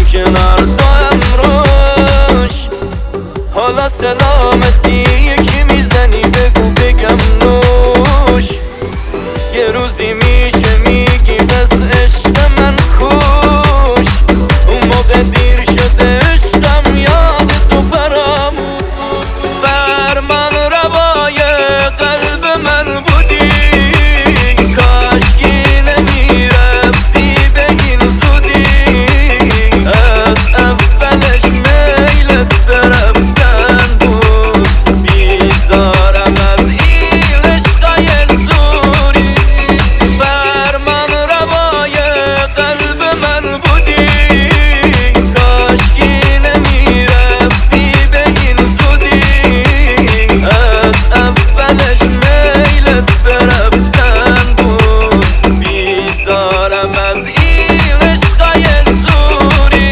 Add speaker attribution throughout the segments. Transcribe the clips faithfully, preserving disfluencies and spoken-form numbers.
Speaker 1: کنار تو امروش. حالا سلامتی یکی میزنی بگو بگم نوش. یه روزی میشه میگی بس عشق من کوش. اون موقع دیر شده عشقم یاد تو فراموش. فرمان روای قلب من بودی، کاشکی نمیرفتی به این زودی. از اولش میلت برفتن بود، بیزارم از این عشقای زوری. فرمان روای قلب من بودی، کاشکی نمیرفتی به این زودی. از اولش میلت برفتن بود، بیزارم از این عشقای زوری.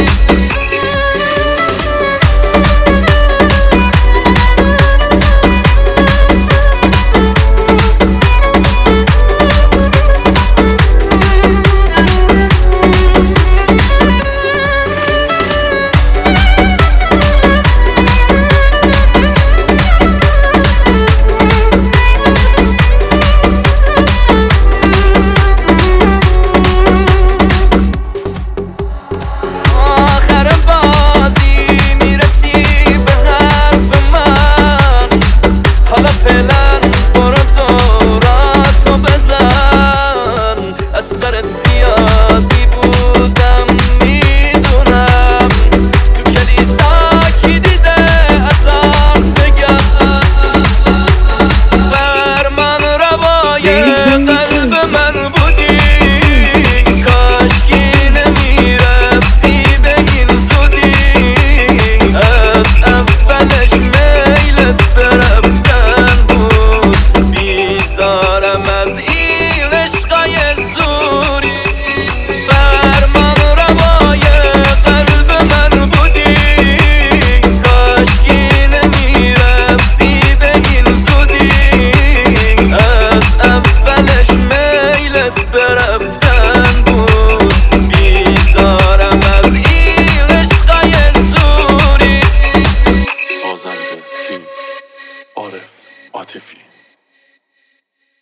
Speaker 1: فعلا برو دوراتو بزن، از سرت زیادی بودم میدونم. تو کلیسا کی دیده ازم بگم. فرمان روای قلب من بودی، کاشکی نمیرفتی به این زودی. از اولش میلت برفتن بود، بیزارم از این عشقای زوری. فرمان روای قلب من بودی، کاشکی نمیرفتی به این زودی. از اولش میلت برفتن بود، بیزارم از این عشقای زوری.
Speaker 2: سازنده تیم عارف عاطفی.